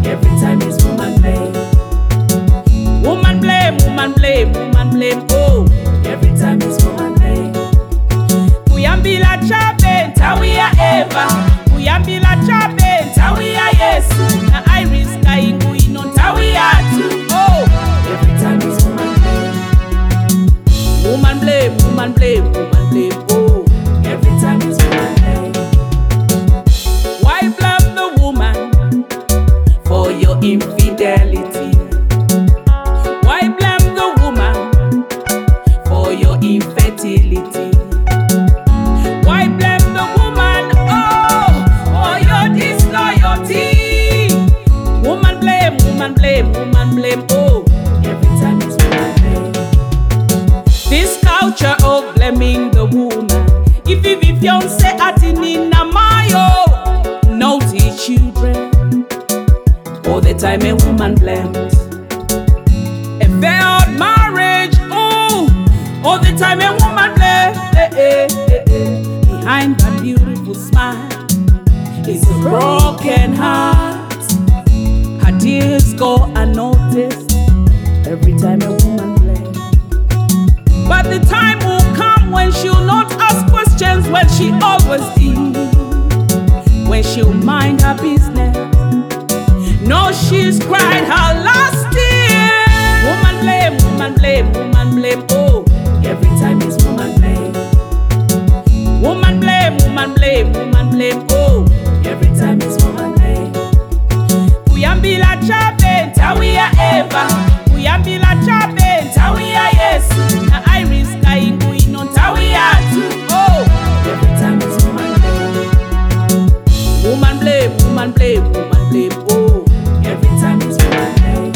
Every time it's woman blame. Woman blame, woman blame, woman blame. Oh, every time it's woman blame. Kuyambila chabe, tawia Eva. Kuyambila chabe, tawia Yesu. Na Iris kaingu ino tawia tu. Oh, every time it's woman blame. Woman blame, woman blame, woman blame. Oh, every time it's woman blame. Why blame the woman for your infidelity? Why blame the woman for your infertility? Why blame the woman, oh, for your disloyalty? Woman blame, woman blame, woman blame, oh, every time it's woman blame. This culture of blaming the woman, if fiance atinina mayo, naughty children, all the time a woman blames. A failed marriage, oh, all the time a woman blames. Behind that beautiful smile is a broken heart. Her tears go unnoticed every time a woman blames. But the time will come when she'll not ask questions, when she always did, when she'll mind her business. No, she's cried her last tear. Woman blame, woman blame, woman blame. Oh, every time it's woman blame. Woman blame, woman blame, woman blame. Oh, every time it's woman blame. Kuyambila chabe, tawia Eva. Kuyambila chabe, tawia Yesu. Na Iris kaingu ino tawia tu. Oh, every time it's woman blame. Woman blame, woman blame, woman blame. Oh, every time it's woman blame.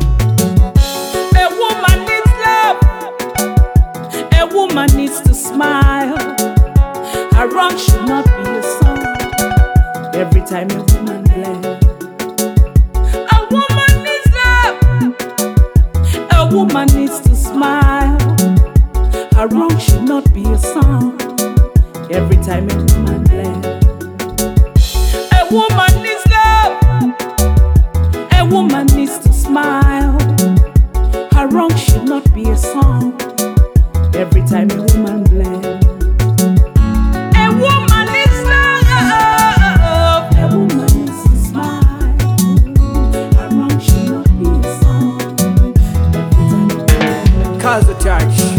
A woman needs love. A woman needs to smile. Her wrong should not be a song. Every time a woman blames. A woman needs love. A woman needs to smile. Her wrong should not be a song. Every time a woman blames. A woman needs love. A woman needs to smile. Her wrong should not be a song. Every time a woman blames. A woman needs love. A woman needs to smile. Her wrong should not be a song. Every time a woman blames. Cause the touch.